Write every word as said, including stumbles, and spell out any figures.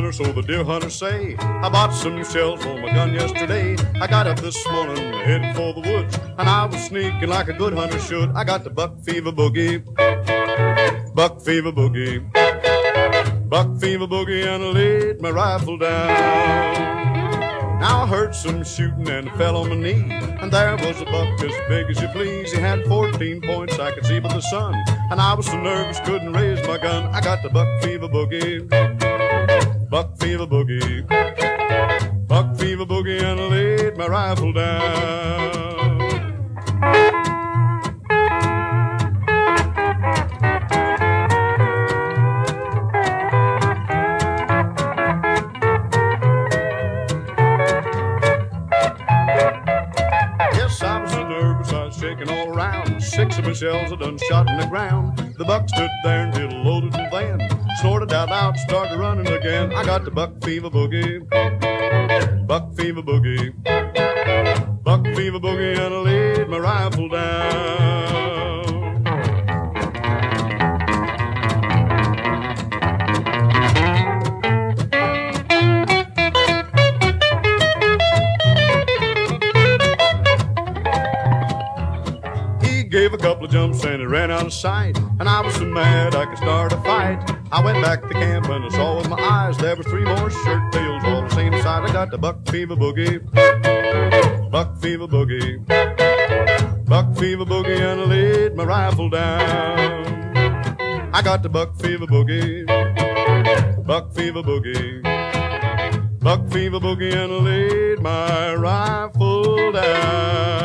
hunter, so the deer hunters say. I bought some new shells for my gun yesterday. I got up this morning headed for the woods, and I was sneaking like a good hunter should. I got the buck fever boogie, buck fever boogie, buck fever boogie, and I laid my rifle down. Now I heard some shooting and fell on my knee, and there was a buck as big as you please. He had fourteen points I could see by the sun, and I was so nervous couldn't raise my gun. I got the buck fever boogie, buck fever boogie, buck fever boogie, and I laid my rifle down. Shaking all around, six of my shells I done shot in the ground. The buck stood there until loaded and then snorted out loud, started running again. I got the buck fever boogie, buck fever boogie, buck fever boogie, and I laid my rifle down. Gave a couple of jumps and it ran out of sight, and I was so mad I could start a fight. I went back to camp and I saw with my eyes there were three more shirt tails all the same size. I got the buck fever boogie, buck fever boogie, buck fever boogie, and I laid my rifle down. I got the buck fever boogie, buck fever boogie, buck fever boogie, and I laid my rifle down.